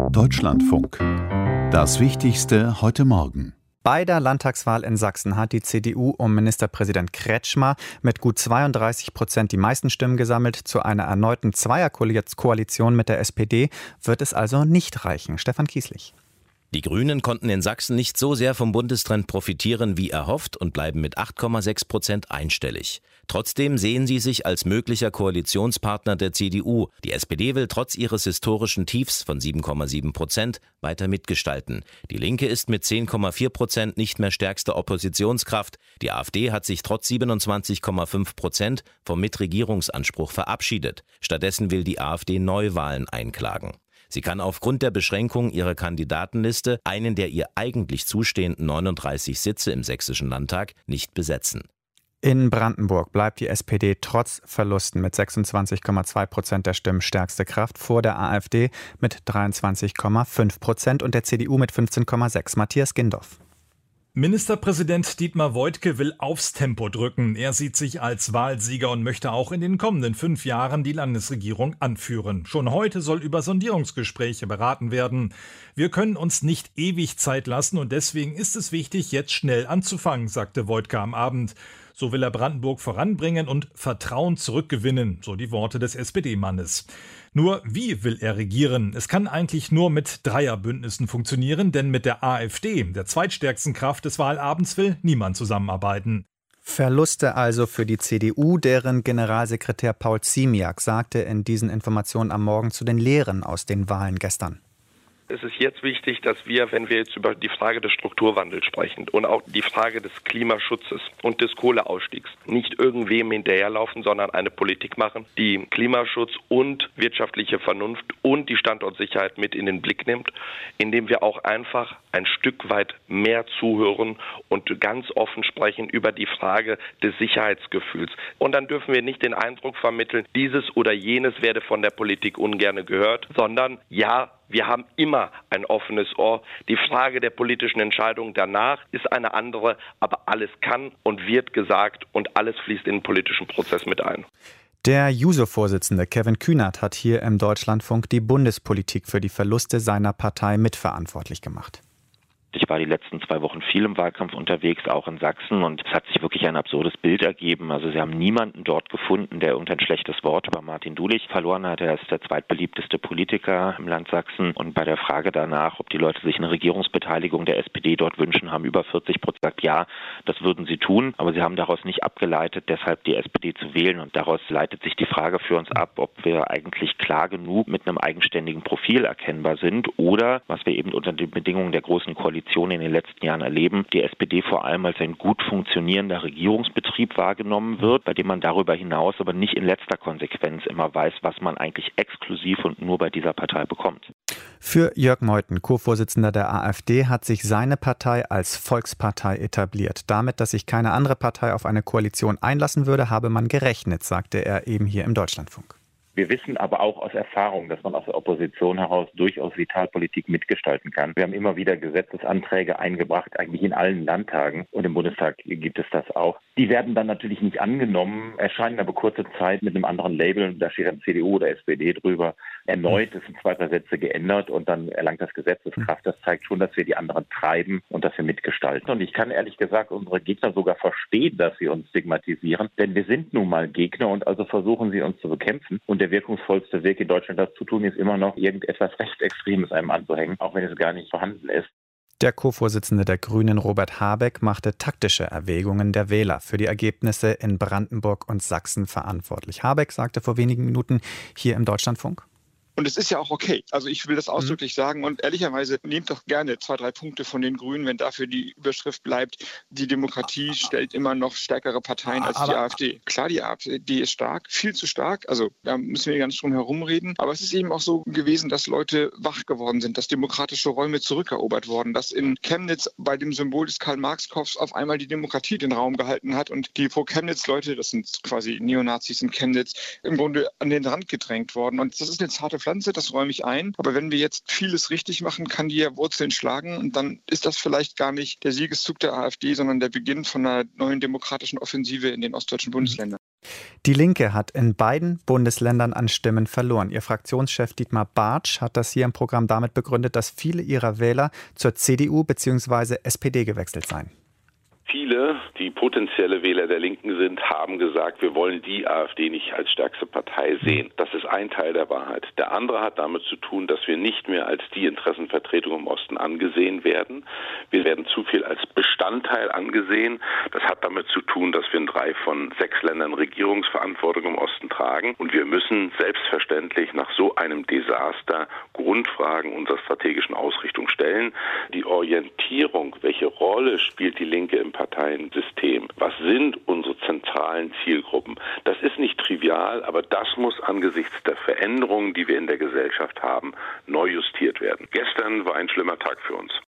Deutschlandfunk. Das Wichtigste heute Morgen. Bei der Landtagswahl in Sachsen hat die CDU um Ministerpräsident Kretschmer mit gut 32% die meisten Stimmen gesammelt. Zu einer erneuten Zweierkoalition mit der SPD wird es also nicht reichen. Stefan Kieslich. Die Grünen konnten in Sachsen nicht so sehr vom Bundestrend profitieren wie erhofft und bleiben mit 8,6% einstellig. Trotzdem sehen sie sich als möglicher Koalitionspartner der CDU. Die SPD will trotz ihres historischen Tiefs von 7,7% weiter mitgestalten. Die Linke ist mit 10,4% nicht mehr stärkste Oppositionskraft. Die AfD hat sich trotz 27,5% vom Mitregierungsanspruch verabschiedet. Stattdessen will die AfD Neuwahlen einklagen. Sie kann aufgrund der Beschränkung ihrer Kandidatenliste einen der ihr eigentlich zustehenden 39 Sitze im Sächsischen Landtag nicht besetzen. In Brandenburg bleibt die SPD trotz Verlusten mit 26,2% der Stimmen stärkste Kraft vor der AfD mit 23,5% und der CDU mit 15,6%. Matthias Gindorf. Ministerpräsident Dietmar Woidke will aufs Tempo drücken. Er sieht sich als Wahlsieger und möchte auch in den kommenden 5 Jahren die Landesregierung anführen. Schon heute soll über Sondierungsgespräche beraten werden. Wir können uns nicht ewig Zeit lassen und deswegen ist es wichtig, jetzt schnell anzufangen, sagte Woidke am Abend. So will er Brandenburg voranbringen und Vertrauen zurückgewinnen, so die Worte des SPD-Mannes. Nur wie will er regieren? Es kann eigentlich nur mit Dreierbündnissen funktionieren, denn mit der AfD, der zweitstärksten Kraft des Wahlabends, will niemand zusammenarbeiten. Verluste also für die CDU, deren Generalsekretär Paul Ziemiak sagte in diesen Informationen am Morgen zu den Lehren aus den Wahlen gestern. Es ist jetzt wichtig, dass wir, wenn wir jetzt über die Frage des Strukturwandels sprechen und auch die Frage des Klimaschutzes und des Kohleausstiegs, nicht irgendwem hinterherlaufen, sondern eine Politik machen, die Klimaschutz und wirtschaftliche Vernunft und die Standortsicherheit mit in den Blick nimmt, indem wir auch einfach ein Stück weit mehr zuhören und ganz offen sprechen über die Frage des Sicherheitsgefühls. Und dann dürfen wir nicht den Eindruck vermitteln, dieses oder jenes werde von der Politik ungerne gehört, sondern ja, wir haben immer ein offenes Ohr. Die Frage der politischen Entscheidung danach ist eine andere, aber alles kann und wird gesagt und alles fließt in den politischen Prozess mit ein. Der Juso-Vorsitzende Kevin Kühnert hat hier im Deutschlandfunk die Bundespolitik für die Verluste seiner Partei mitverantwortlich gemacht. Ich war die letzten 2 Wochen viel im Wahlkampf unterwegs, auch in Sachsen, und es hat sich wirklich ein absurdes Bild ergeben. Also sie haben niemanden dort gefunden, der irgendein schlechtes Wort über Martin Dulich verloren hat. Er ist der zweitbeliebteste Politiker im Land Sachsen. Und bei der Frage danach, ob die Leute sich eine Regierungsbeteiligung der SPD dort wünschen, haben über 40% gesagt, ja, das würden sie tun. Aber sie haben daraus nicht abgeleitet, deshalb die SPD zu wählen. Und daraus leitet sich die Frage für uns ab, ob wir eigentlich klar genug mit einem eigenständigen Profil erkennbar sind oder, was wir eben unter den Bedingungen der Großen Koalition in den letzten Jahren erleben, die SPD vor allem als ein gut funktionierender Regierungsbetrieb wahrgenommen wird, bei dem man darüber hinaus aber nicht in letzter Konsequenz immer weiß, was man eigentlich exklusiv und nur bei dieser Partei bekommt. Für Jörg Meuthen, Co-Vorsitzender der AfD, hat sich seine Partei als Volkspartei etabliert. Damit, dass sich keine andere Partei auf eine Koalition einlassen würde, habe man gerechnet, sagte er eben hier im Deutschlandfunk. Wir wissen aber auch aus Erfahrung, dass man aus der Opposition heraus durchaus Vitalpolitik mitgestalten kann. Wir haben immer wieder Gesetzesanträge eingebracht, eigentlich in allen Landtagen. Und im Bundestag gibt es das auch. Die werden dann natürlich nicht angenommen, erscheinen aber kurze Zeit mit einem anderen Label. Da steht dann CDU oder SPD drüber. Erneut, es sind 2, 3 Sätze geändert und dann erlangt das Gesetzeskraft. Das zeigt schon, dass wir die anderen treiben und dass wir mitgestalten. Und ich kann ehrlich gesagt unsere Gegner sogar verstehen, dass sie uns stigmatisieren. Denn wir sind nun mal Gegner und also versuchen sie uns zu bekämpfen. Und der wirkungsvollste Weg in Deutschland, das zu tun, ist immer noch irgendetwas Rechtsextremes einem anzuhängen, auch wenn es gar nicht vorhanden ist. Der Co-Vorsitzende der Grünen, Robert Habeck, machte taktische Erwägungen der Wähler für die Ergebnisse in Brandenburg und Sachsen verantwortlich. Habeck sagte vor wenigen Minuten hier im Deutschlandfunk: Und es ist ja auch okay. Also ich will das ausdrücklich sagen und ehrlicherweise nehmt doch gerne 2, 3 Punkte von den Grünen, wenn dafür die Überschrift bleibt, die Demokratie stellt immer noch stärkere Parteien als die AfD. Klar, die AfD ist stark, viel zu stark, also da müssen wir gar nicht drum herum reden. Aber es ist eben auch so gewesen, dass Leute wach geworden sind, dass demokratische Räume zurückerobert wurden, dass in Chemnitz bei dem Symbol des Karl-Marx-Kopfs auf einmal die Demokratie den Raum gehalten hat und die Pro-Chemnitz-Leute, das sind quasi Neonazis in Chemnitz, im Grunde an den Rand gedrängt worden. Und das ist eine zarte Pflanze, das räume ich ein. Aber wenn wir jetzt vieles richtig machen, kann die ja Wurzeln schlagen. Und dann ist das vielleicht gar nicht der Siegeszug der AfD, sondern der Beginn von einer neuen demokratischen Offensive in den ostdeutschen Bundesländern. Die Linke hat in beiden Bundesländern an Stimmen verloren. Ihr Fraktionschef Dietmar Bartsch hat das hier im Programm damit begründet, dass viele ihrer Wähler zur CDU bzw. SPD gewechselt seien. Viele, die potenzielle Wähler der Linken sind, haben gesagt, wir wollen die AfD nicht als stärkste Partei sehen. Das ist ein Teil der Wahrheit. Der andere hat damit zu tun, dass wir nicht mehr als die Interessenvertretung im Osten angesehen werden. Wir werden zu viel als Bestandteil angesehen. Das hat damit zu tun, dass wir in 3 von 6 Ländern Regierungsverantwortung im Osten tragen. Und wir müssen selbstverständlich nach so einem Desaster Grundfragen unserer strategischen Ausrichtung stellen. Die Orientierung, welche Rolle spielt die Linke im Parteiensystem? Was sind unsere zentralen Zielgruppen? Das ist nicht trivial, aber das muss angesichts der Veränderungen, die wir in der Gesellschaft haben, neu justiert werden. Gestern war ein schlimmer Tag für uns.